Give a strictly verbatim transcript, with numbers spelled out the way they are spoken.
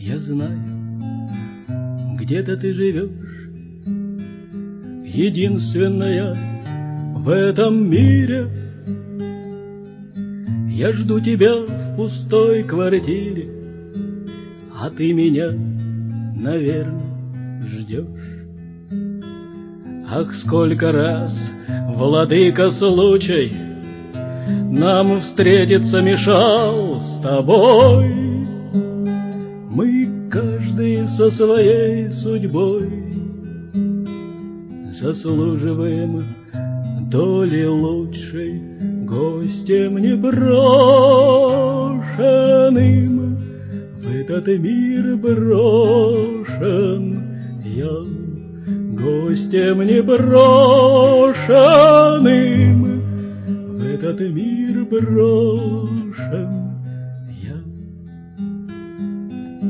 Я знаю, где-то ты живешь, единственная в этом мире. Я жду тебя в пустой квартире, а ты меня, наверное, ждешь. Ах, сколько раз, владыка, случай нам встретиться мешал с тобой. Мы каждый со своей судьбой заслуживаем доли лучшей, гостем непрошенным в этот мир брошен я. Гостем непрошенным в этот мир брошен я.